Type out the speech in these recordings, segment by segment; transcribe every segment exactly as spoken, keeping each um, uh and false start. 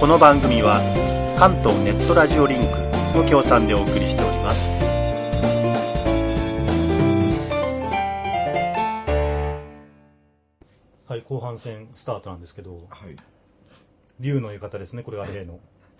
この番組は関東ネットラジオリンクの協賛でお送りしております。はい、後半戦スタートなんですけど、はい、竜の浴衣ですね。これが例の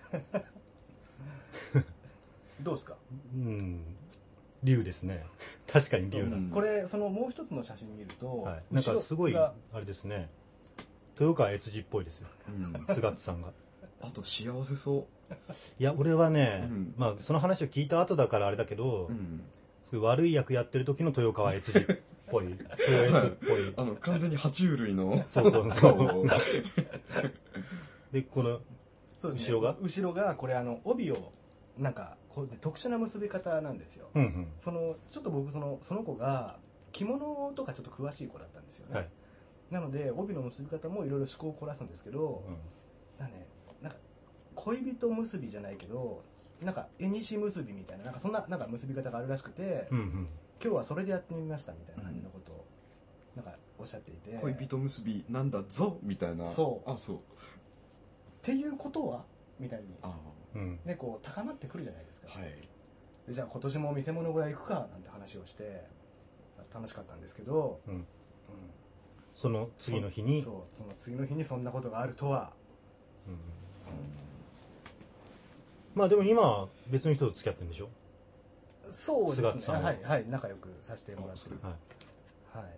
どうですか？ うん、竜ですね。確かに竜だ、うん、 これそのもう一つの写真見ると、 はい、なんかすごいあれですね、豊川悦司っぽいですよ、うん、菅津さんが。 あと幸せそう。 いや俺はね、うん、まあその話を聞いた後だからあれだけど、うん、すごい悪い役やってる時の豊川悦司っぽい豊悦っぽいあの完全に爬虫類のそうそうそうでこの後ろが、ね、 後ろがこれあの帯をなんかこう特殊な結び方なんですよ、うんうん、そのちょっと僕そのその子が着物とかちょっと詳しい子だったんですよね、はい、なので帯の結び方もいろいろ趣向を凝らすんですけど、うん、なんかね、なんか恋人結びじゃないけどなんか縁結びみたいな、なんかそんななんか結び方があるらしくて、うんうん、今日はそれでやってみましたみたいな感じのことをなんかおっしゃっていて、 恋人結びなんだぞみたいな、 そうあそうっていうことはみたいにあ、うん、でこう高まってくるじゃないですか、はい、でじゃあ今年も見せ物小屋行くかなんて話をして楽しかったんですけど、うんうん、 その次の日にそうその次の日にそんなことがあるとは、うんうん、 まあでも今別の人と付き合ってるんでしょ？ そうですね、はいはい、仲良くさせてもらってる、はいはい、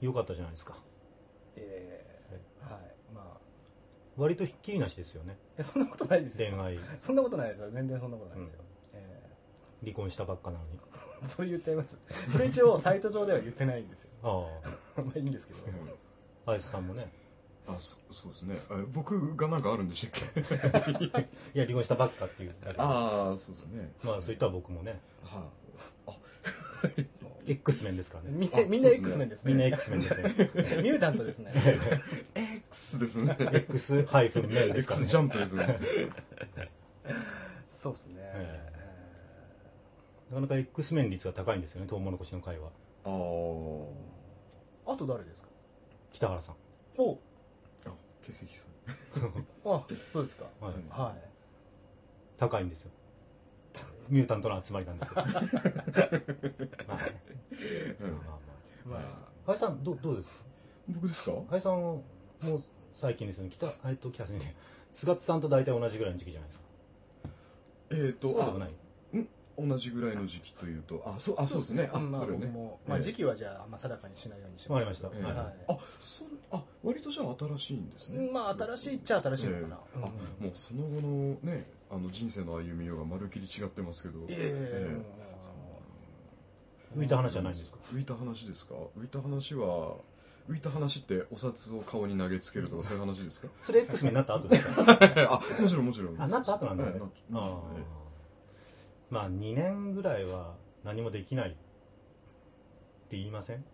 よかったじゃないですか。 えー、はい、まあ割とひっきりなしですよね。 えそんなことないですよ。 恋愛そんなことないですよ。全然そんなことないですよ、うん、えー、離婚したばっかなのにそう言っちゃいます。それ一応サイト上では言ってないんですよ。ああまあいいんですけど、 うん、アイスさんもね、 あ そ, そうですね、僕がなんかあるんでしたっけいや離婚したばっかっていうだけ。 ああそうですね、 まあそういったら僕もね、はあ、あX メンですからね。 みんな、みんな X メンですね。 みんな X メンですね。 ミュータントですね。 X ですね。 X ハイフンメンですからね。 X ジャンプですね。 そうですね、えー。なかなか X メン率が高いんですよね、トウモロコシの会は。 ああ。あと誰ですか？ 北原さん。 お。 あ、欠席さん。 あ、そうですか。はい。はい。 高いんですよ。ミュータントの集まりなんですよ。まあね。まあまあ。林さんどうどうですか？ 僕ですか？ 林さんもう最近ですよね。北えっと北先生、菅津さんと大体同じぐらいの時期じゃないですか。 えっ、ー、とそうでもない。ん同じぐらいの時期というと、あそうあそうですね。あ、 まあ、 それね。 もまあ時期はじゃああんま定かにしないようにしました。わかりました。 はい。あそあ割とじゃあ新しいんですね。 まあ新しいっちゃ新しいのかな。 えー、あもうその後のね。あの人生の歩みようがまるっきり違ってますけど、えー、浮いた話じゃないんですか？ 浮いた話ですか？浮いた話は浮いた話ってお札を顔に投げつけるとかそういう話ですか？ それ X になった後ですか？ あもちろんもちろん。 あなった後なんだね。あまあにねんぐらいは何もできないって言いません？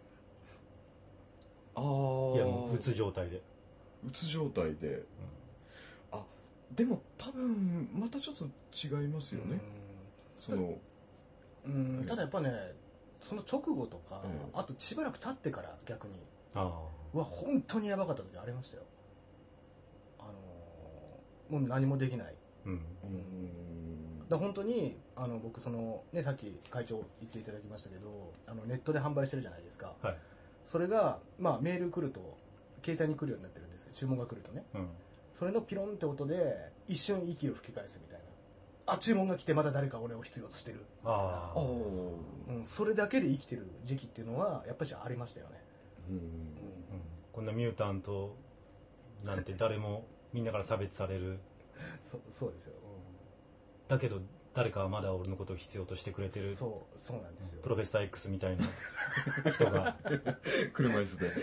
ああいやもううつ状態でうつ状態で、うん、あでも多分またちょっと違いますよね。そのうん、ただやっぱねその直後とか、うん、あとしばらく経ってから逆にあは本当にやばかった時ありましたよ。あのー、もう何もできない、うんうん、だ本当にあの僕その、ね、さっき会長言っていただきましたけどあのネットで販売してるじゃないですか、はい、それが、まあ、メール来ると携帯に来るようになってるんですよ。注文が来るとね、うんそれのピロンって音で一瞬息を吹き返すみたいな、あ注文が来てまだ誰か俺を必要としてるみたいな、あ、うん、それだけで生きてる時期っていうのはやっぱりありましたよね。うん、うん、 こんなミュータントなんて誰もみんなから差別されるそ, そうですよ、 うん、だけど誰かはまだ俺のことを必要としてくれてる。 そうそうなんですよ。 プロフェッサー X みたいな人が車椅子で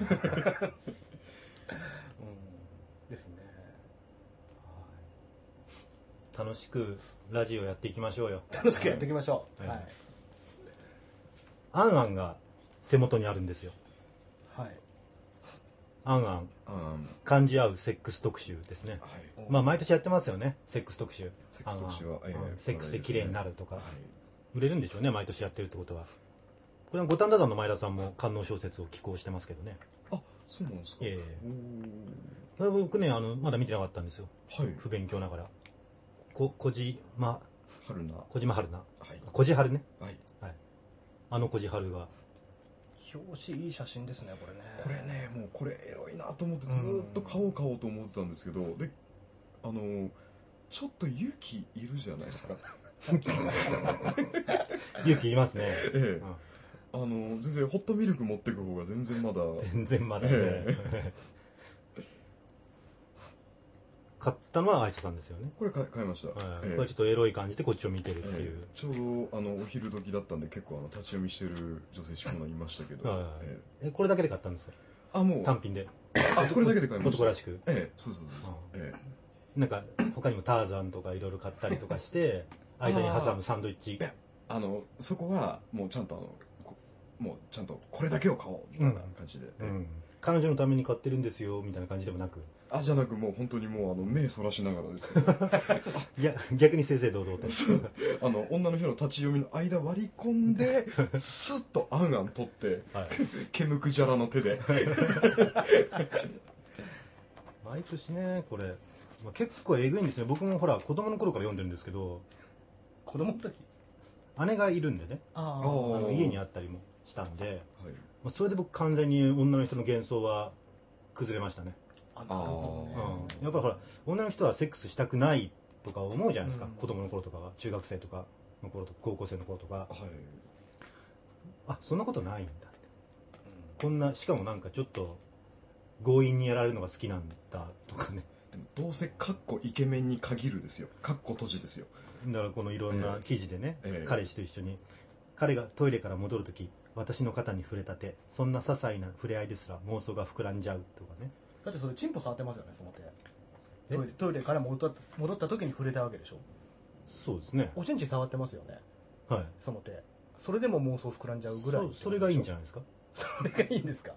ですね。 楽しくラジオやっていきましょうよ。 楽しくやっていきましょう。はい。はい、 アンアンが手元にあるんですよ。はい。アンアン、感じ合うセックス特集ですね。はい、まあ毎年やってますよね。セックス特集。 セックス特集は、 えー、セックスで綺麗になるとか、はい、売れるんでしょうね。毎年やってるってことは。これは五反田山の前田さんも官能小説を寄稿してますけどね。 あ、 そうなんですか。 ええー、僕ねあのまだ見てなかったんですよ、 はい、 不勉強ながら。こ小島春菜小島春菜、はい、小路春ね、はい、はい、あの小路春が表紙いい写真ですねこれね。 これねもうこれエロいなと思ってずっと買おう買おうと思ってたんですけど、であのちょっと勇気いるじゃないですか勇気いりますね。ええ、うん、あの全然ホットミルク持っていく方が全然まだ全然まだね、ええ買ったのは愛想さんですよね。 これ買いました、 はい、ええ、これちょっとエロい感じでこっちを見てるっていう、ええ、ちょうどあのお昼時だったんで結構あの立ち読みしてる女性志望がいましたけど、はい、 ええ、これだけで買ったんですよ。 あもう単品であこれだけで買いました。 男らしく、 ええ、そうそうそう、ええ、 なんか他にもターザンとかいろいろ買ったりとかして間に挟むサンドイッチ。いやあのそこはもうちゃんとあのもうちゃんとこれだけを買おうみたいな感じで、 うんうん、彼女のために買ってるんですよみたいな感じでもなく、 あじゃなくもう本当にもうあの目そらしながらですよいや逆に正々堂々とあの女の人の立ち読みの間割り込んでスッとあんあん取って、はい、毛むくじゃらの手で毎年ねこれ、まあ、結構えぐいんですね。僕もほら子供の頃から読んでるんですけど、 子供の時姉がいるんでね、ああの家にあったりもしたんで、はい、まあ、それで僕完全に女の人の幻想は崩れましたね。ああ、うん、やっぱりほら女の人はセックスしたくないとか思うじゃないですか、うん、子供の頃とか中学生とかの頃とか高校生の頃とか、はい、あそんなことないんだって、うん、こんなしかもなんかちょっと強引にやられるのが好きなんだとかね。 でもどうせカッコイケメンに限るですよ、カッコ閉じですよ。 だからこのいろんな記事でね、えーえー、彼氏と一緒に彼がトイレから戻るとき私の肩に触れた手、そんな些細な触れ合いですら妄想が膨らんじゃうとかね。 だってそれチンポ触ってますよね、その手。トイレ、トイレから戻った戻った時に触れたわけでしょ。 そうですね。 おちんち触ってますよね、 はい、 その手。それでも妄想膨らんじゃうぐらい。 そ, それがいいんじゃないですか。 それがいいんですか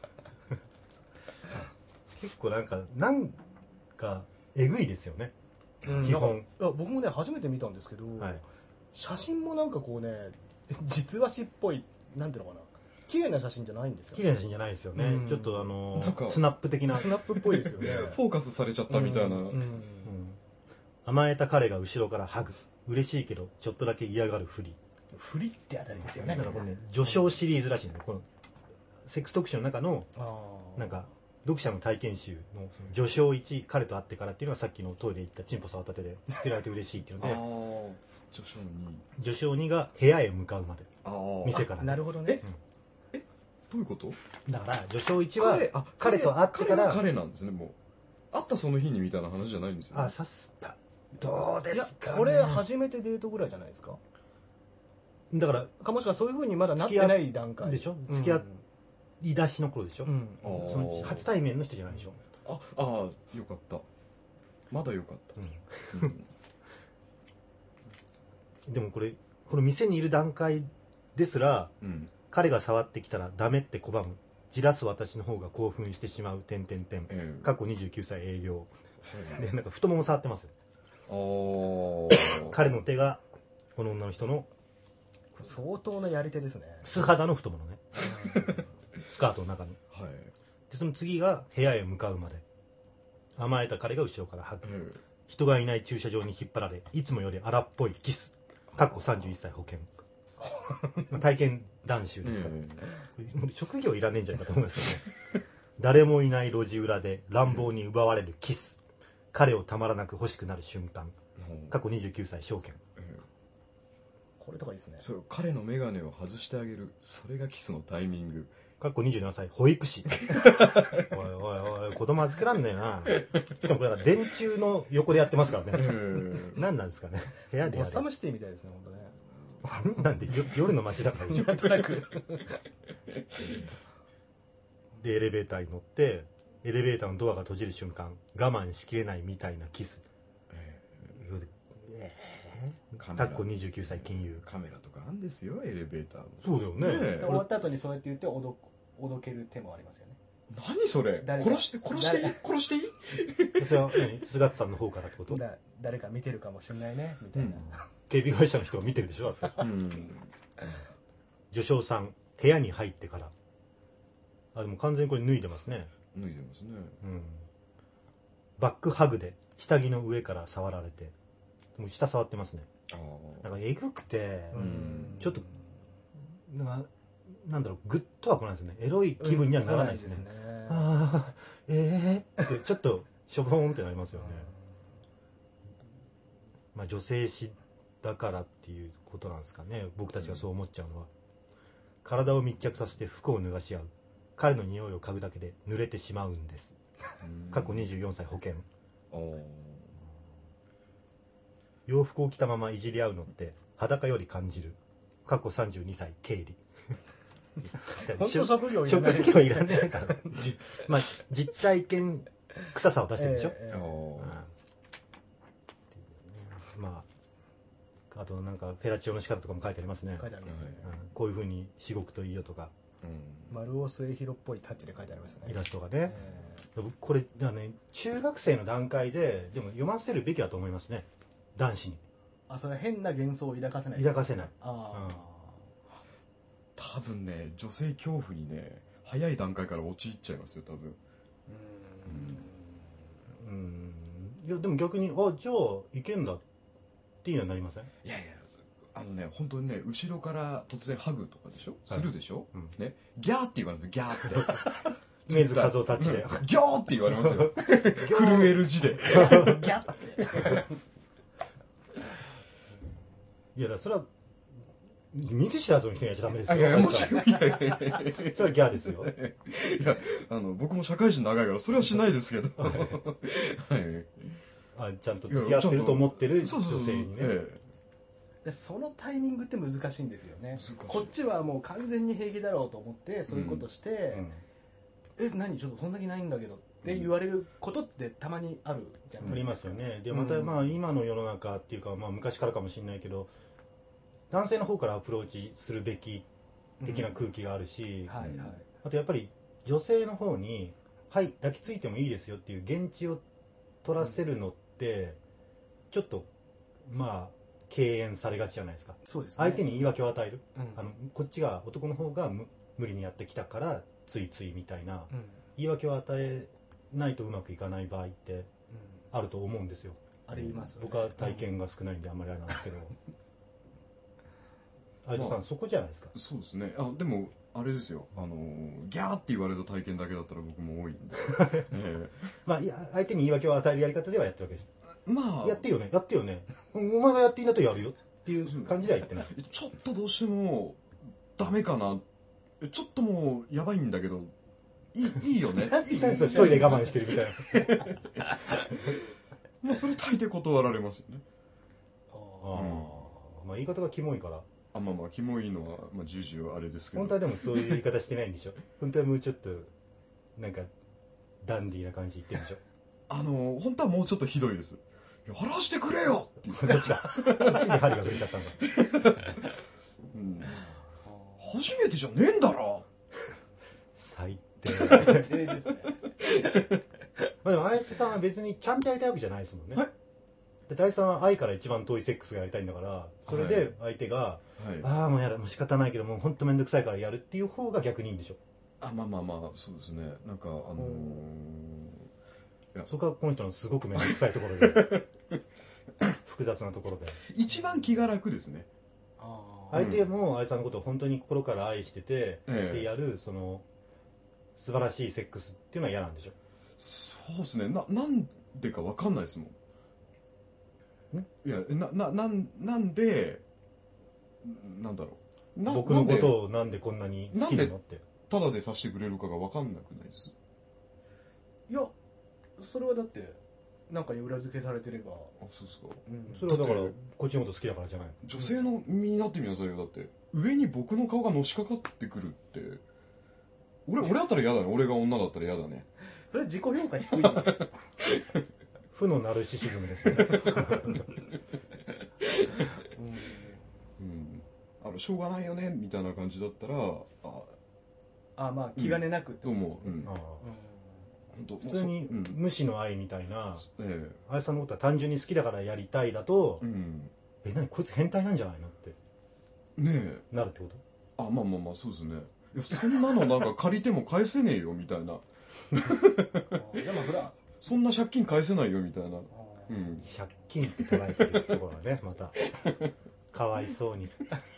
結構なんかなんかえぐいですよね、うん、基本。いや僕もね初めて見たんですけど、はい、写真もなんかこうね実話誌っぽい、なんていうのかな、綺麗な写真じゃないんですよ。 綺麗な写真じゃないですよね、うん、ちょっとあのー、スナップ的なスナップっぽいですよねフォーカスされちゃったみたいな、うんうんうん、 甘えた彼が後ろからハグ、嬉しいけどちょっとだけ嫌がるふり。 ふりってあたりですよね。 だからこれね序章シリーズらしいんで、このセックス特集の中のなんか読者の体験集の序章いち、彼と会ってからっていうのがさっきのトイレ行ったチンポ触った手で触れられて嬉しいっていうので、 序章に序章にが部屋へ向かうまで、店から、ね、 なるほどね、 え、うん、えどういうこと？ だから序章いちは 彼, 彼と会ってから、 彼が彼なんですね。もう会ったその日にみたいな話じゃないんですよ、ね、 あ、さすがどうですか、ね、 これ初めてデートぐらいじゃないですか。 だからかもしくはそういうふうにまだなってない段階でしょ、付き合い出しの頃でしょ、うん、その初対面の人じゃないでしょ。 ああ、よかった、まだよかった、うんうん、でもこれこの店にいる段階ですら、うん、彼が触ってきたらダメって拒む、じらす私の方が興奮してしまう点点点、過去にじゅうきゅうさい営業、うん、でなんか太もも触ってますよ。彼の手がこの女の人の相当なやり手ですね。 素肌の太ももねスカートの中に、はい、でその次が部屋へ向かうまで、甘えた彼が後ろからハグ、うん、人がいない駐車場に引っ張られいつもより荒っぽいキス、かっこさんじゅういっさい保険体験談集ですから、うん、職業いらねえんじゃないかと思いますよね誰もいない路地裏で乱暴に奪われるキス、彼をたまらなく欲しくなる瞬間、過去にじゅうきゅうさい証券、 これとかいいですね。 そう、彼の眼鏡を外してあげる、それがキスのタイミング、 かっこにじゅうななさい保育士おいおいおい子供預けらんねえなしかもこれは電柱の横でやってますからね何なんですかね、部屋でやる。 ボッサムシティみたいですね本当ねなんで夜の街だからでしょなんとなくでエレベーターに乗ってエレベーターのドアが閉じる瞬間、我慢しきれないみたいなキス、かっこにじゅうきゅうさい金融、 カメラとかあるんですよエレベーターも。 そうだよね、 ね、終わった後にそうやって言っておどおどける手もありますよね。 何それ、殺して殺していい殺していいそれは菅田さんの方からってこと？ だ誰か見てるかもしれないねみたいな、うん、 警備会社の人が見てるでしょだって、うん、序章さん部屋に入ってからあでも完全にこれ脱いでますね。 脱いでますね、 うん、バックハグで下着の上から触られて、もう下触ってますね。あなんかえぐくて、うん、ちょっとなんかなんだろう、グッとは来ないですね。エロい気分にはならないですね。うん、ですね。ああえーってちょっとしょぼーんってなりますよね。まあ女性誌だからっていうことなんですかね、僕たちがそう思っちゃうのは。体を密着させて服を脱がし合う。彼の匂いを嗅ぐだけで濡れてしまうんです。過去にじゅうよんさい保険。洋服を着たままいじり合うのって裸より感じる。過去さんじゅうにさい経理。 本当職業いらない。職業いらないから。まあ実体験臭さを出してるでしょ。えーえー、まああとなんかフェラチオの仕方とかも書いてありますね。書いてありますね。うん、こういう風にしごくといいよとか。 うん、丸尾末広っぽいタッチで書いてありましたね。 イラストがね。えー、これだね、中学生の段階ででも読ませるべきだと思いますね。男子に。 あ、それ変な幻想を抱かせない。 抱かせない。ああ。うん、 多分ね、女性恐怖にね、早い段階から陥っちゃいますよ、多分。 うん。うん。いやでも逆にあじゃあいけんだっていうのはなりません？ いやいや。あのね、本当にね、後ろから突然ハグとかでしょ、はい、するでしょ、うん、ね、ギャーって言われるの、ギャーって梅津和夫タッチでギャーって言われますよ震える字でギャーっていやだそれは見ず知らずの人にやっちゃダメですよ。 いやいやもちろんいやいやいやそれはギャーですよ。 いやあの僕も社会人長いからそれはしないですけど、はい、 あちゃんと付き合ってると思ってる女性にね。 でそのタイミングって難しいんですよね。こっちはもう完全に平気だろうと思ってそういうことして、うん、え何ちょっとそんな気ないんだけどって言われることってたまにあるじゃないですか。 ありますよね。でまた、まあ今の世の中っていうか、まあ、昔からかもしれないけど男性の方からアプローチするべき的な空気があるし、うんはいはい、あとやっぱり女性の方にはい抱きついてもいいですよっていう言質を取らせるのって、うん、ちょっとまあ敬遠されがちじゃないですか。 そうですね、 相手に言い訳を与える、うん、あのこっちが男の方が無理にやってきたからついついみたいな、うん、言い訳を与えないとうまくいかない場合ってあると思うんですよ。 あります、ね、 僕は体験が少ないんであんまりあれなんですけど相田さん、まあ、そこじゃないですか。 そうですね。あでもあれですよ、あのギャーって言われた体験だけだったら僕も多いんで、 えまあいや相手に言い訳を与えるやり方ではやってるわけです。まあやってよねやってよねお前がやっていいんだとやるよっていう感じでは言ってない。 ちょっとどうしてもダメかな、ちょっともうやばいんだけどいい, いいよねいいトイレ我慢してるみたいなまあそれ大抵断られますよね。 ああ、うん、まあ言い方がキモいからあまあまあキモいのはまあ重々あれですけど本当はでもそういう言い方してないんでしょ本当はもうちょっとなんかダンディーな感じ言ってるんでしょあの本当はもうちょっとひどいです。やらしてくれよっていうそっちかそっちに針が触れちゃったんだ、 うん、初めてじゃねえんだろ最低最低ですねまあでも綾瀬さんは別にちゃんとやりたいわけじゃないですもんね。で大地さんは愛から一番遠いセックスがやりたいんだからそれで相手が、はい、ああもうやだもう仕方ないけどもう本当面倒くさいからやるっていう方が逆にいいんでしょ。 あまあまあまあそうですね。なんかあのーいやそこはこの人のすごく面倒くさいところで複雑なところで一番気が楽ですね。 あ相手も愛さんのことを本当に心から愛してて、ええ、でやるその素晴らしいセックスっていうのは嫌なんでしょ。 そうですね。ななんでか分かんないですもん。んいやなななんなんでなんだろうな僕のことをなんでこんなに好きなのってただでさせてくれるかが分かんなくないです。 いやそれはだってなんか裏付けされてれば。 あそうですか、 うん、それはだからこっちのこと好きだからじゃない。 女性の身になってみなさいよ。だって上に僕の顔がのしかかってくるって俺俺だったら嫌だね。俺が女だったら嫌だね。 それ自己評価低いんです負のナルシシズムですねうん、 うん、あのしょうがないよねみたいな感じだったらああまあ気兼ねなくってことですね。うん、あ普通に無視の愛みたいな、ええ、あやさんのことは単純に好きだからやりたいだと、うん、え何こいつ変態なんじゃないのってねえなるってこと。 あまあまあまあそうですね。 いやそんなのなんか借りても返せねえよみたいなでもそれはそんな借金返せないよみたいな、 うん、借金って捉えてるところがねまたかわいそうに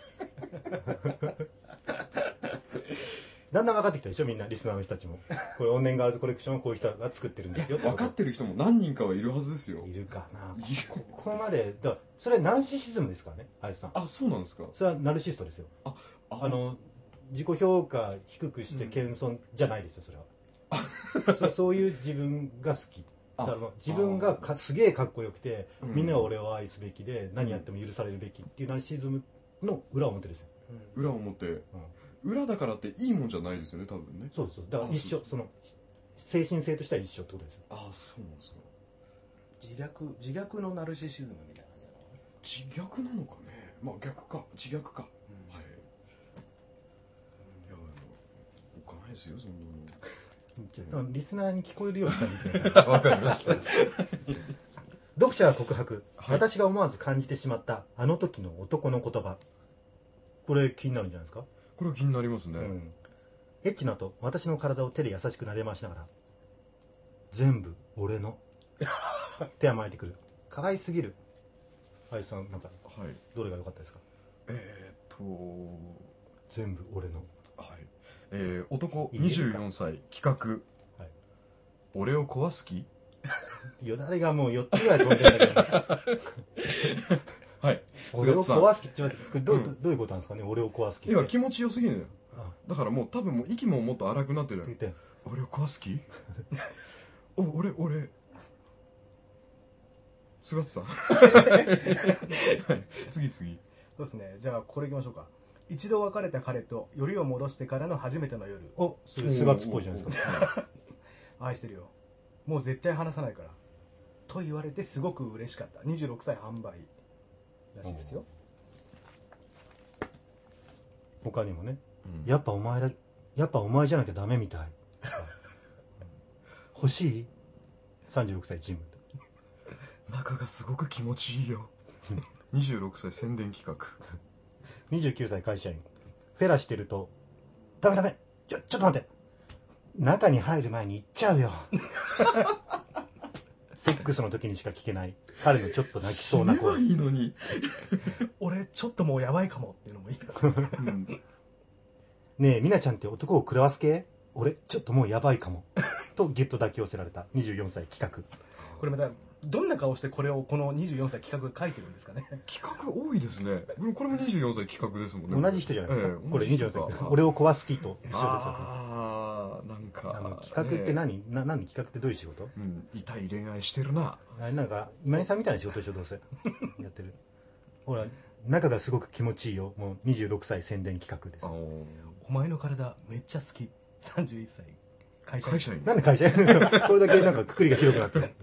だんだん分かってきたでしょみんなリスナーの人たちもこれオンネンガールズコレクションをこういう人が作ってるんですよ分かってる人も何人かはいるはずですよ。 いるかなここまでだそれはナルシシズムですからね林さん。 あそうなんですか。 それはナルシストですよ。ああの自己評価低くして謙遜じゃないですよそれは。それそういう自分が好きだから自分がかすげえかっこよくてみんなが俺を愛すべきで何やっても許されるべきっていうナルシシズムの裏表ですよ。 裏表、うん裏だからっていいもんじゃないですよね多分ね。 そうそうだから一緒その精神性としては一緒ってことですよ。 ああそうなんですか。 自虐自虐のナルシシズムみたいな自虐なのかね。まあ逆か自虐か、うん、はい、うん、いやおかないですよそんなの。 リスナーに聞こえるようにちゃんと言ってください。わかりました。読者は告白、はい、私が思わず感じてしまったあの時の男の言葉。これ気になるんじゃないですか。 これ気になりますね、うん、 エッチなと私の体を手で優しく撫で回しながら全部俺の手甘えてくる可愛すぎる。林さんなんか、はい、どれが良かったですか。 えー、っと全部俺の、 はいえー、男にじゅうよんさい企画、はい、俺を壊す気よだれがもうよっつぐらい飛んでるんだけどはい。 俺を壊す気ってどう、うん、どういうことなんですかね。俺を壊す気。 いや気持ちよすぎるのよ。だからもう多分もう息ももっと荒くなってる。俺を壊す気？お俺俺。菅田さん。はい。次次。 そうですね。じゃあこれいきましょうか。一度別れた彼とよりを戻してからの初めての夜。 お、それ菅田っぽいじゃないですか。 愛してるよ。もう絶対離さないから。と言われてすごく嬉しかった。にじゅうろくさい販売。らしいですよ。 他にもね、うん、やっぱお前だやっぱお前じゃなきゃダメみたい欲しいさんじゅうろくさいジム中がすごく気持ちいいよにじゅうろくさい宣伝企画にじゅうきゅうさい会社員フェラしてるとダメダメちょちょっと待って中に入る前に行っちゃうよセックスの時にしか聞けない彼のちょっと泣きそうな声。 いいのに俺ちょっともうやばいかもっていうのもいい、うん、 ねえみなちゃんって男を食らわす系俺ちょっともうやばいかもとギュッと抱き寄せられたにじゅうよんさい企画。 これまたどんな顔してこれをこのにじゅうよんさい企画書いてるんですかね。 企画多いですね。これもにじゅうよんさい企画ですもんね。 同じ人じゃないですか、ええ、これにじゅうよんさい俺を壊す気と一緒ですよ。 ああなんかあの企画って何、ね、な何企画ってどういう仕事、 うん、痛い恋愛してるな。 あれなんか今井さんみたいな仕事でしょどうせやってるほら中がすごく気持ちいいよもうにじゅうろくさい宣伝企画です。 お前の体めっちゃ好きさんじゅういっさい会社員。 会社員なんで会社員これだけなんかくくりが広くなってる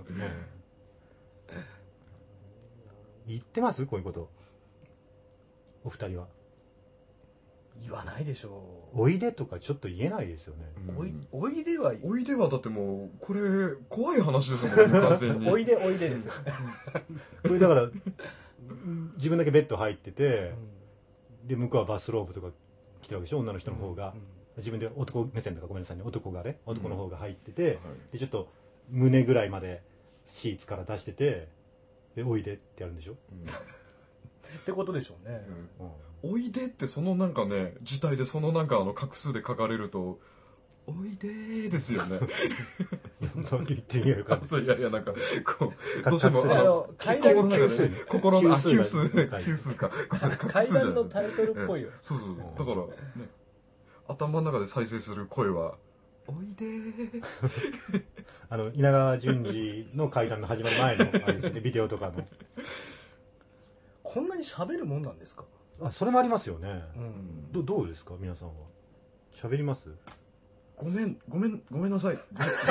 言ってますこういうことお二人は。 言わないでしょう。おいでとかちょっと言えないですよね、 うん、おいおいではおいではだってもうこれ怖い話ですもんね完全においでおいでですよこれだから自分だけベッド入ってて、うん、で向こうはバスローブとか着てるわけでしょ女の人の方が、うんうん、自分で男目線とかごめんなさいね男がね男の方が入ってて、うんはい、でちょっと胸ぐらいまでシーツから出しててでおいでってやるんでしょ、うん、 ってことでしょうね、 うんうんおいでってそのなんかね字体でそのなんかあの画数で書かれるとおいでーですよね何言ってるんやろかいやいやなんかこうどうしてもあの階段の心の級数級数か階段のタイトルっぽいよ、 ええ、そうそうだからね頭の中で再生する声はおいでーあの稲川淳二の階段の始まる前のあれですねビデオとかのこんなに喋るもんなんですか。 あそれもありますよね、うん、ど, どうですか皆さんは喋ります。 ごめんごめんごめんなさい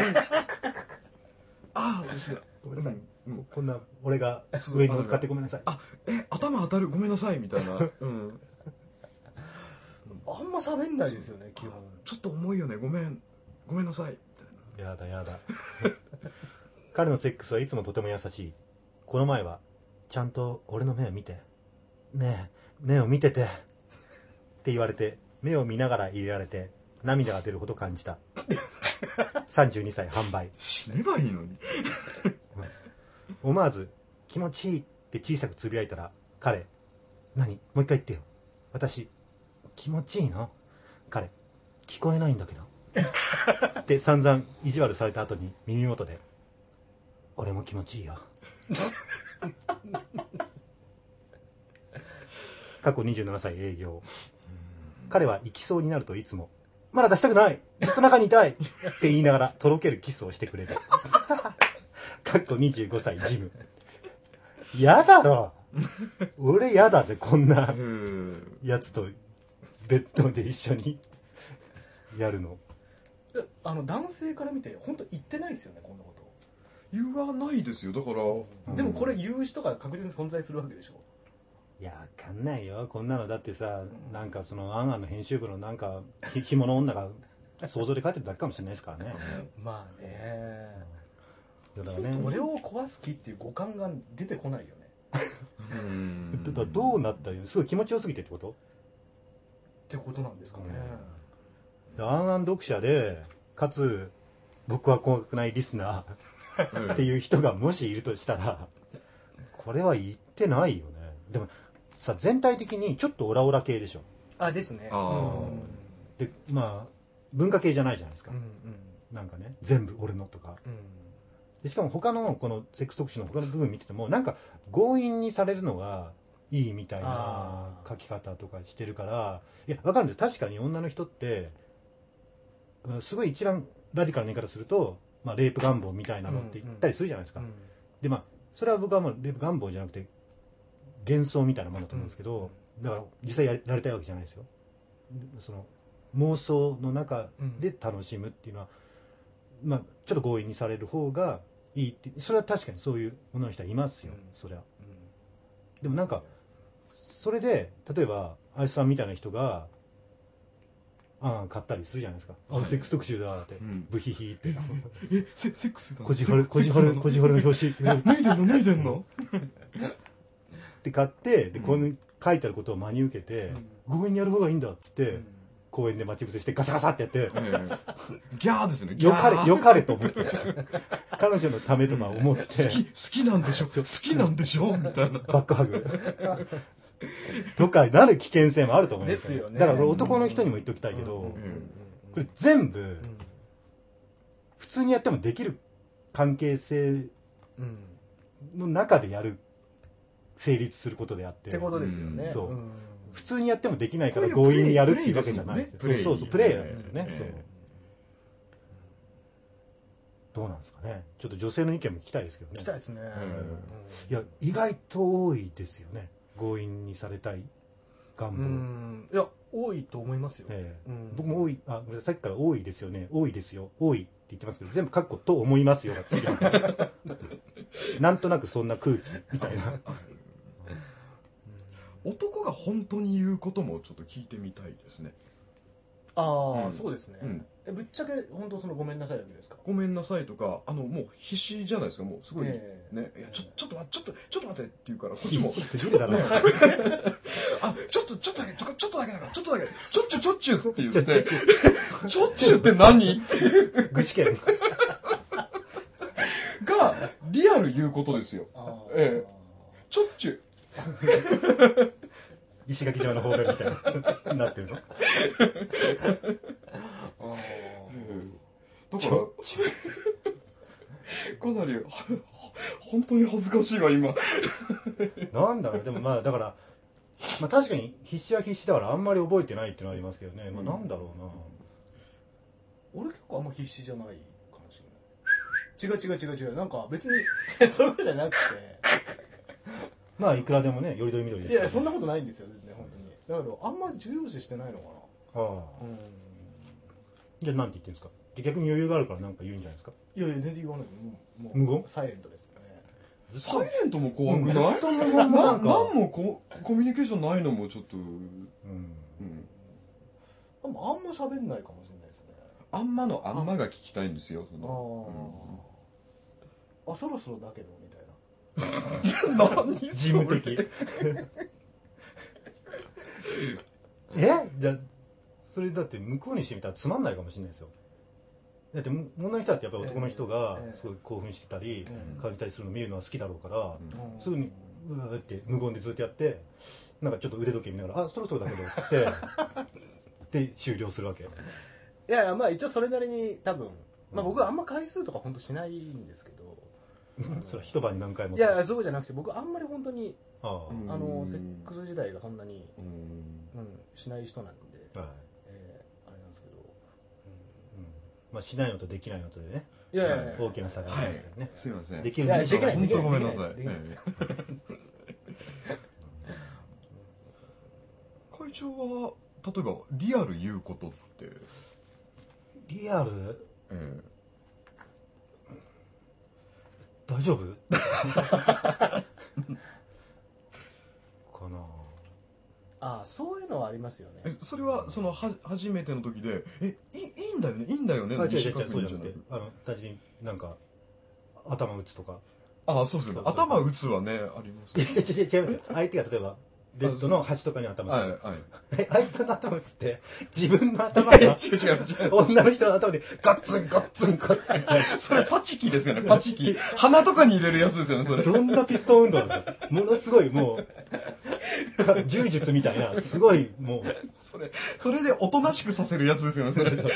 ああごめんなさい、うん、こんな俺が上に乗っかってごめんなさいあえ頭当たるごめんなさいみたいな、うん、 あんま喋んないですよね基本。 ちょっと重いよねごめんごめんなさいみたいな。やだやだ彼のセックスはいつもとても優しい。この前はちゃんと俺の目を見てねえ目を見ててって言われて目を見ながら入れられて涙が出るほど感じた。さんじゅうにさい販売。 死ねばいいのに。 思わず気持ちいいって小さくつぶやいたら彼、何もう一回言ってよ。私気持ちいいの？彼、聞こえないんだけどって散々意地悪された後に耳元で、俺も気持ちいいよ。過去にじゅうななさい営業。彼は行きそうになるといつも、まだ出したくない、ずっと中にいたいって言いながらとろけるキスをしてくれる。過去にじゅうごさいジム。やだろ、俺やだぜ、こんなやつとベッドで一緒にやるの。 あの男性から見て本当言ってないですよね、こんなこと。 言わないですよ。だから、 うん、でもこれ言う人が確実に存在するわけでしょ。 いや、わかんないよ、こんなの。だってさ、なんかそのアンアンの編集部のなんかひ紐の女が想像で書いてるだけかもしれないですからね。 まあね、 だからね、 俺を壊す気っていう五感が出てこないよね。 うん、だからどうなったらすごい気持ちよすぎてってことってことなんですかね。 うん、アンアン読者でかつ僕は怖くないリスナーっていう人がもしいるとしたら、これは言ってないよね。でもさ、全体的にちょっとオラオラ系でしょ。 あ、ですね。 あ、 うん、で、まあ文化系じゃないじゃないですか、 うんうん、 なんかね、全部俺のとか、うん、でしかも他のこのセックス特集の他の部分見ててもなんか強引にされるのがいいみたいな書き方とかしてるから、いや分かるんです。確かに女の人ってすごい一番ラディカルな言い方すると、まあ、レイプ願望みたいなのって言ったりするじゃないですか、うんうん、でまあそれは僕はもうレイプ願望じゃなくて幻想みたいなものだと思うんですけど、うん、だから実際やられたいわけじゃないですよ。その妄想の中で楽しむっていうのは、うん、まあちょっと強引にされる方がいいって、それは確かにそういう女の人はいますよ、うん、そりゃ、うん、でもなんかそれで例えばあいつさんみたいな人がああ買ったりするじゃないですか、はい、あセックス特集だって、うん、ブヒヒってえセセックスだこじはるこじはるこじはるの表紙脱いでんの脱いでんのって買ってで、この書いてあることを真に受けて、うん、強引にやる方がいいんだっつって、うん、公園で待ち伏せしてガサガサってやって、うん、 ギャーですよね、ギャーよかれよかれと思って彼女のためとか思って、うん、 好き好きなんでしょ好きなんでしょみたいなバックハグとかなる危険性もあると思いますよね。だから男の人にも言っておきたいけど、うん、これ全部普通にやってもできる関係性の中でやる成立することであってってことですよね。 そう、うん、普通にやってもできないから強引にやるっていうわけじゃないですよ。そうそうプレイなんですよね。そうどうなんですかね。ちょっと女性の意見も聞きたいですけどね。 聞きたいですね。 いや意外と多いですよね。強引にされたい願望。 うんいや多いと思いますよ。 えーうん、僕も多いあさっきから多いですよね多いですよ多いって言ってますけど全部カッコと思いますよがついてるなんとなくそんな空気みたいな。 男が本当に言うこともちょっと聞いてみたいですね。 ああ、うん、そうですね、うん、えぶっちゃけ本当そのごめんなさいだけですか。 ごめんなさいとかあのもう必死じゃないですか。もうすごい、えー、ねいやちょちょっと待ってちょっとちょっと待ってって言うからこっちも必死すぎるだろあちょっとちょっとだけちょちょっとだけだからちょっとだけちょっちゅうちょっちゅうって言ってちょっちゅうって何っていう具志堅がリアル言うことですよ。ええちょっちゅう石垣島の方面みたいになってるのああ、だからかなり本当に恥ずかしいわ今なんだろう。でもまあだから、まあ、確かに必死は必死だからあんまり覚えてないっていうのはありますけどね、まあ、なんだろうな、 俺結構あんま必死じゃないかもしれない。違う違う違う違う、なんか別にそういうことじゃなくてまあいくらでもねよりどりみどりです、 ね、いやそんなことないんですよね本当に。だからあんま重要視してないのかな。ああ、うん、 じゃあなんて言ってるんですか。逆に余裕があるからなんか言うんじゃないですか。 いやいや全然言わない。もう無言サイレントですよね。 サイレントも怖くない？何もココミュニケーションないのもちょっと、うんうん、あんま喋んないかもしれないですね。 あんまのあんまが聞きたいんですよ。そのあ、うん、あそろそろだけどみたいな何事務的えじゃあそれだって向こうにしてみたらつまんないかもしれないですよ。だって女の人だってやっぱり男の人がすごい興奮してたり感じたりするのを見るのは好きだろうから、すぐにうわーって無言でずっとやってなんかちょっと腕時計見ながら「あそろそろだけど」っつってで終了するわけ。 いやいやまあ一応それなりに多分、まあ、僕はあんま回数とか本当しないんですけどそれは一晩に何回も。 いやそうじゃなくて僕あんまり本当にああのセックス自体がそんなにうん、しない人なんで、はいえー、あれなんですけど、うんうんまあ、しないのとできないのとでねいやいやいや大きな差がありますからね、はい、 すいませんできるんでしょう。 本当ごめんなさい。会長は例えばリアル言うことってリアル、ええ、大丈夫かなああそういうのはありますよね。 えそれはそのは初めての時でえいいいんだよねいいんだよねあ違う違う違うそうじゃなくてあの単純になんか頭打つとかああそうですね頭打つはねありますいや違う違う違いますよ相手が例えばベッドの端とかに頭打つ、はいはい、あいつの頭打つって自分の頭が違う違う違う女の人の頭でガッツンガッツンガッツンそれパチキですよねパチキ鼻とかに入れるやつですよねそれどんなピストン運動ですかものすごいもう柔術みたいなすごいもうそれそれでおとなしくさせるやつですよねそれそう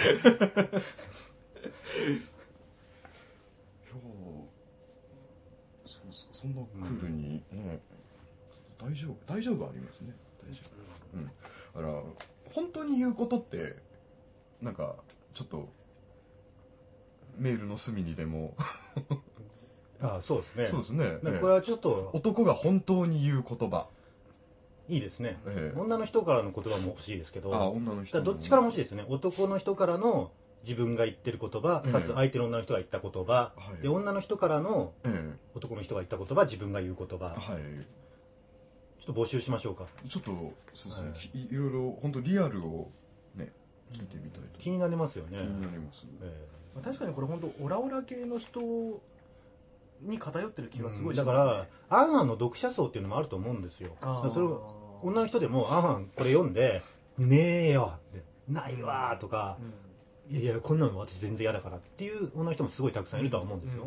そうそんなクールに、うんね、大丈夫大丈夫ありますね大丈夫、うん、だから本当に言うことってなんかちょっとメールの隅にでもああそうですねそうですねこれはちょっと男が本当に言う言葉いいですね、 ええ、 女の人からの言葉も欲しいですけどあ女の人どっちからも欲しいですね。男の人からの自分が言ってる言葉、かつ相手の女の人が言った言葉、はい、で女の人からの男の人が言った言葉、自分が言う言葉、はい、ちょっと募集しましょうか。 ちょっとそうですね、はい、い, いろいろ本当リアルをね聞いてみたいと。 気になりますよね。 気になります、 えー、確かにこれ本当オラオラ系の人に偏ってる気がすごいしますね。だからアンアンの読者層っていうのもあると思うんですよ。それを女の人でもアンアンこれ読んでねえよってないわーとか、うん、いやいやこんなの私全然嫌だからっていう女の人もすごいたくさんいるとは思うんですよ。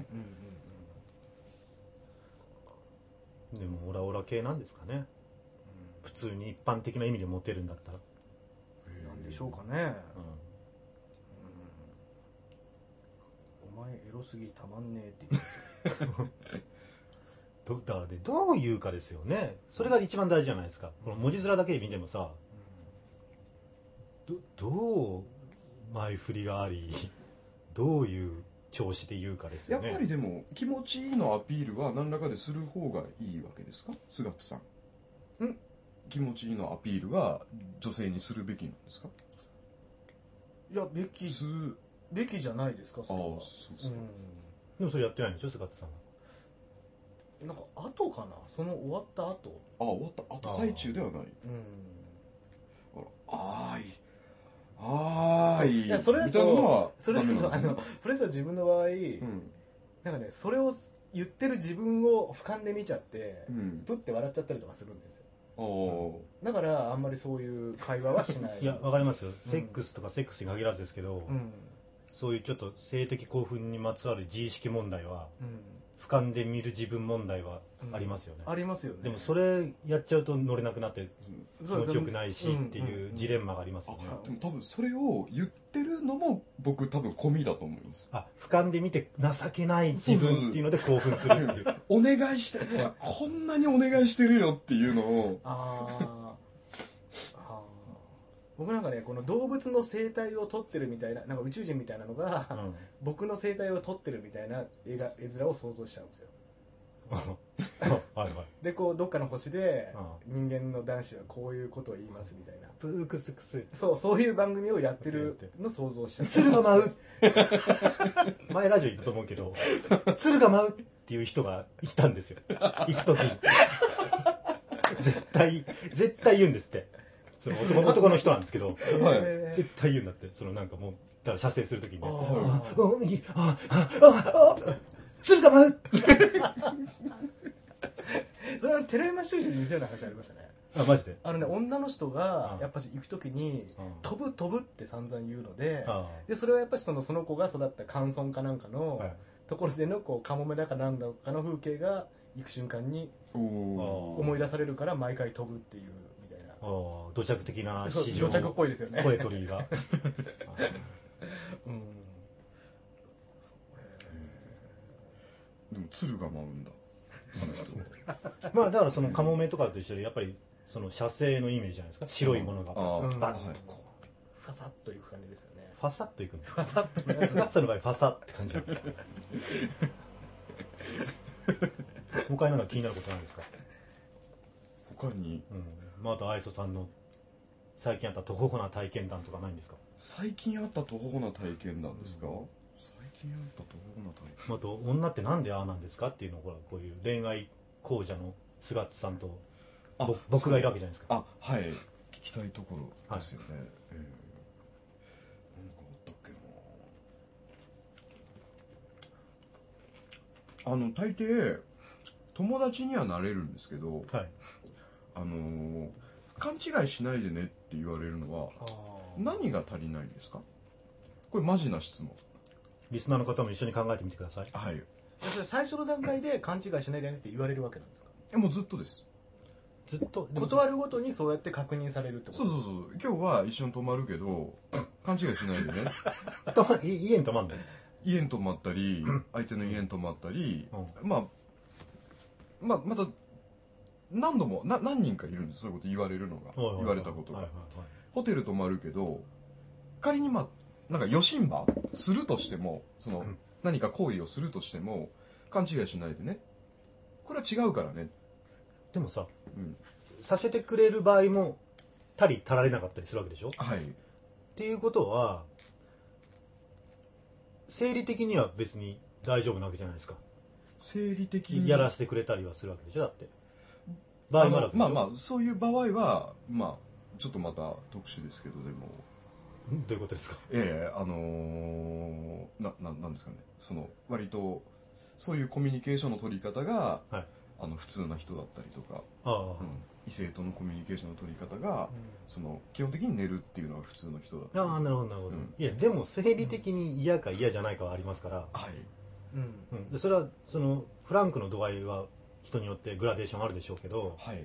でもオラオラ系なんですかね、うん、普通に一般的な意味でモテるんだったらなんでしょうかね、うんうん、お前エロすぎたまんねえって言うんですよどだからねどう言うかですよね。それが一番大事じゃないですか。この文字面だけで見てもさ、うん、どどう前振りがありどういう調子で言うかですよね。 やっぱりでも気持ちいいのアピールは何らかでする方がいいわけですか、菅田さん。ん気持ちいいのアピールは女性にするべきなんですか。 いやべきすべきじゃないですかそれは。ああそうそう、うん、 でもそれやってないんでしょ菅田さんは。 なんか後かなその終わった後。 ああ終わった後最中ではない。うんああいいああいいいやそれだとそれだとあのそれだと自分の場合、うん、なんかねそれを言ってる自分を俯瞰で見ちゃって、うん、プッて笑っちゃったりとかするんですよ。だからあんまりそういう会話はしない。 いやわかりますよ、うん、セックスとかセックスに限らずですけど、うん、そういうちょっと性的興奮にまつわる自意識問題は、うん俯瞰で見る自分問題はありますよね、 うん、ありますよね。 でもそれやっちゃうと乗れなくなって気持ちよくないしっていうジレンマがありますよね、 うんうん、でも多分それを言ってるのも僕多分込みだと思います。 あ俯瞰で見て情けない自分っていうので興奮するっていうお願いしてるこんなにお願いしてるよっていうのをあ僕なんかねこの動物の生態を撮ってるみたいななんか宇宙人みたいなのが、うん、僕の生態を撮ってるみたいな絵が絵面を想像しちゃうんですよはいはいでこうどっかの星で人間の男子はこういうことを言いますみたいなプークスクスそうそういう番組をやってるの想像しちゃう。 鶴が舞う前ラジオ言ったと思うけど鶴が舞うっていう人がいたんですよ行く時に絶対絶対言うんですってその 男, 男の人なんですけど、はい、絶対言うんだって。そのなんかもうだから射精するときにねあああああ鶴が舞うそれは寺山修司に似たような話ありましたね。 あマジであのね女の人がやっぱり行く時に飛ぶ飛ぶって散々言うので、でそれはやっぱりそのその子が育った寒村かなんかのところでのこうカモメだかなんだかの風景が行く瞬間に思い出されるから毎回飛ぶっていうみたいな、 土着的な市場土着っぽいですよね、 ポエトリーがうん、 でも鶴が舞うんだまあだからそのカモメとかと一緒でやっぱりその写生のイメージじゃないですか、白いものがバンとこうファサッといく感じですよね。 ファサッといくんですファサッとねスガッツの場合ファサって感じ他になんか気になることなんですか？ 他に、 うん、まあ、あと愛想さんの最近あったとほほな体験談とかないんですか？ 最近あったとほほな体験談ですか、うん、最近あったとほほな体験、 あと女ってなんでああなんですかっていうのをほらこういう恋愛講座のスガッツさんと僕がいるわけじゃないですか。 あ、はい、聞きたいところですよね、はい、えー、なんかあったっけな。あの大抵友達にはなれるんですけど、はい、あのー、勘違いしないでねって言われるのは何が足りないんですか？これマジな質問。 リスナーの方も一緒に考えてみてください。 はい。 それ最初の段階で勘違いしないでねって言われるわけなんですか？ え、もうずっとです。 ずっと断るごとにそうやって確認されるってこと？ そうそうそう。今日は一緒に泊まるけど勘違いしないでね家に泊まんの？ 家に泊まったり相手の家に泊まったり、うん、まあまあまた何度もな何人かいるんです、そういうこと言われるのが、言われたことが、ホテル泊まるけど仮にまあなんか余震波するとしてもその、うん、何か行為をするとしても勘違いしないでね、これは違うからね。 でもさ、うん、させてくれる場合も足り足られなかったりするわけでしょ。 はい。 っていうことは生理的には別に大丈夫なわけじゃないですか。 生理的にやらせてくれたりはするわけでしょ。だって場合もあるわけでしょ。 まあまあそういう場合はまあちょっとまた特殊ですけど、でもどういうことですか？ ええー、あのー、な, な, なんですかね、その割とそういうコミュニケーションの取り方が、はい、あの普通な人だったりとか、あ、うん、異性とのコミュニケーションの取り方が、うん、その基本的に寝るっていうのが普通の人だったりとか。 ああ、なるほどなるほど、うん、いやでも生理的に嫌か嫌じゃないかはありますから、 はい、 うんうん、でそれはそのフランクの度合いは人によってグラデーションあるでしょうけど、はい、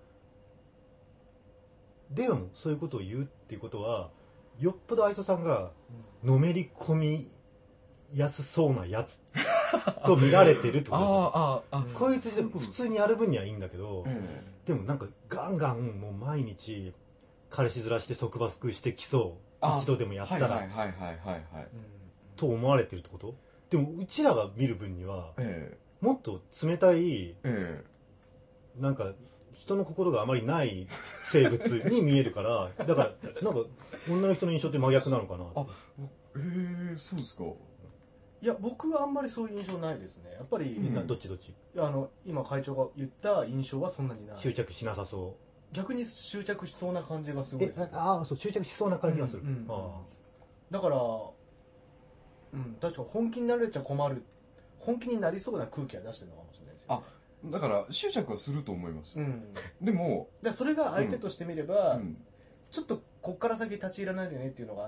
でもそういうことを言うっていうことはよっぽど愛想さんがのめり込みやすそうなやつと見られてるってことですよ。あああこいつで普通にやる分にはいいんだけど、うん、でもなんかガンガンもう毎日彼氏面して束縛してきそう、一度でもやったらと思われてるってこと。でもうちらが見る分には、ええ、もっと冷たい、ええ、なんか人の心があまりない生物に見えるからだからなんか女の人の印象って真逆なのかな。あ、 えー、そうですか。 いや僕はあんまりそういう印象ないですね。やっぱり、 うん、どっちどっち。 あの今会長が言った印象はそんなにない。 執着しなさそう。 逆に執着しそうな感じがすごいです。 ああ、そう、執着しそうな感じがする、うんうん、あだから、うん、確か本気になれちゃ困る、本気になりそうな空気は出してるのかもしれないですよね。 あ、だから執着はすると思います、うん、でもだそれが相手としてみれば、うん、ちょっとこっから先立ち入らないでねっていうのがあって、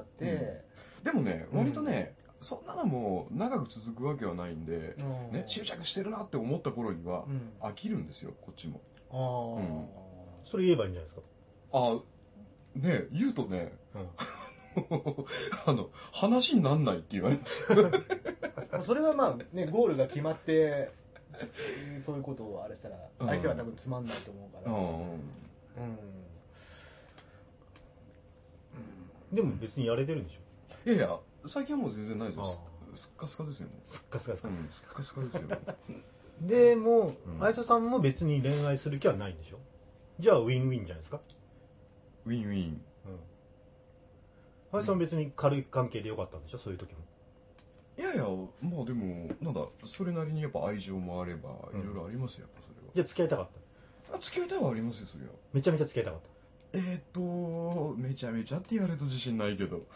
うん、でもね割とね、うん、そんなのも長く続くわけはないんで、うんね、執着してるなって思った頃には飽きるんですよ、こっちも。 あ、うん、それ言えばいいんじゃないですか。 あね言うとね、うんあの話になんないって言われますそれはまあねゴールが決まってそういうことをあれしたら相手は多分つまんないと思うから、うんうんうん、 でも別にやれてるんでしょ。いやいや最近はもう全然ないですよ。すっかすかですよね。 すっかすかですか、うん、 すっかすかですよでも愛想さんも別に恋愛する気はないんでしょ。じゃあウィンウィンじゃないですか。 ウィンウィン、うん、 愛想さん別に軽い関係でよかったんでしょ、そういう時も。 いやいやまあでもなんだそれなりにやっぱ愛情もあればいろいろありますよ、やっぱそれは。 じゃあ付き合いたかった。 あ付き合いたいはありますよそれは。 めちゃめちゃ付き合いたかった。 えーっとめちゃめちゃって言われると自信ないけど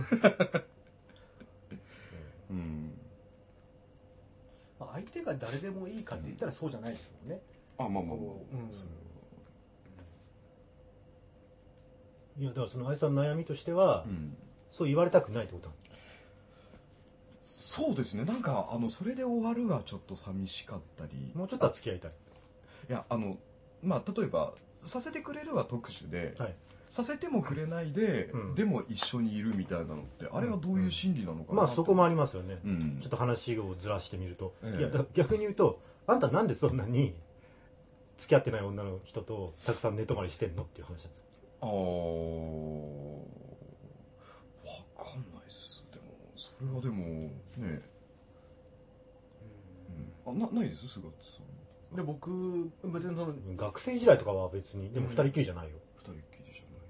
うん、まあ、相手が誰でもいいかって言ったらそうじゃないですもんね。 あまあまあまあ、うん、 いやだからその愛さんの悩みとしては、うん、そう言われたくないってことなの？ そうですね、なんかあのそれで終わるはちょっと寂しかったり、 もうちょっとは付き合いたい。 いやあのまあ例えばさせてくれるは特殊で、はい、させてもくれないで、うん、でも一緒にいるみたいなのってあれはどういう心理なのかな、うん、 まあそこもありますよね、うん、ちょっと話をずらしてみると、ええ、いや逆に言うとあんたなんでそんなに付き合ってない女の人とたくさん寝泊まりしてんのっていう話なんですよ。 ああ分かんないっす。でもそれはでもねうん、あなないです菅田さん。 で僕別にその学生時代とかは別にでも二人きりじゃないよ、 二人きりじゃない、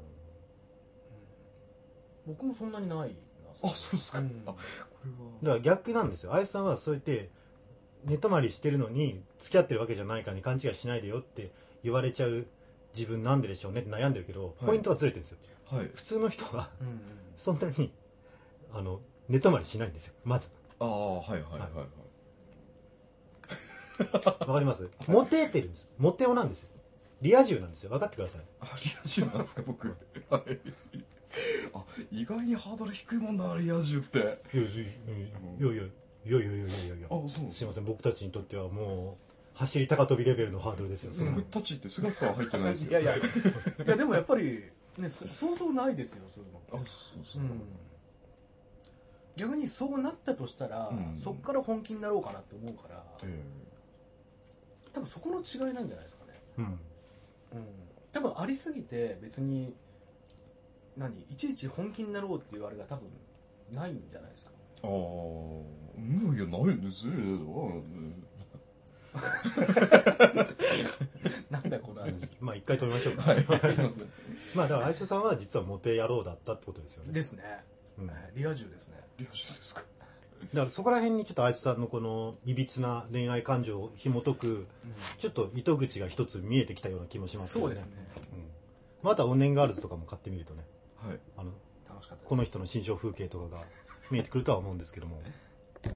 うん、僕もそんなにないな。 あそうっすか、うん、あこれはだから逆なんですよ。あやさんはそうやって寝泊まりしてるのに付き合ってるわけじゃないからに勘違いしないでよって言われちゃう自分なんででしょうねって悩んでるけど、はい、ポイントはずれてるんですよ、はい、普通の人は、うんうん、そんなにあの寝泊まりしないんですよまず。 ああはいはいはいはい、 わかります？モテてるんです。モテ男なんですよ。リア充なんですよ。分かってください。 あリア充なんですか僕。はいあ意外にハードル低いもんだなリア充って。いやいやいやいやいやいやいやいやいやいや。あそうすいません僕たちにとってはもう走り高跳びレベルのハードルですよ。 僕たちって菅田さんは入ってないですよ。 いやいやいやでもやっぱりねそうそうないですよそういうの。あそうそう。うん逆にそうなったとしたら、うん、そこから本気になろうかなって思うから、うん、多分そこの違いなんじゃないですかね、うんうん、多分ありすぎて別に何いちいち本気になろうっていうあれが多分ないんじゃないですか。 ああいやないんですよなんだこの話まあ一回止めましょうか、はい、すいませんまあだから愛想さんは実はモテ野郎だったってことですよね。 ですね、うん、リア充ですね。 リア充ですか。 だからそこら辺にちょっとあいつさんのこのいびつな恋愛感情を紐解く、うん、ちょっと糸口が一つ見えてきたような気もしますよね。そうですね、うんまあ、あとはオンネンガールズとかも買ってみるとね、はい、あの楽しかったです。この人の心象風景とかが見えてくるとは思うんですけども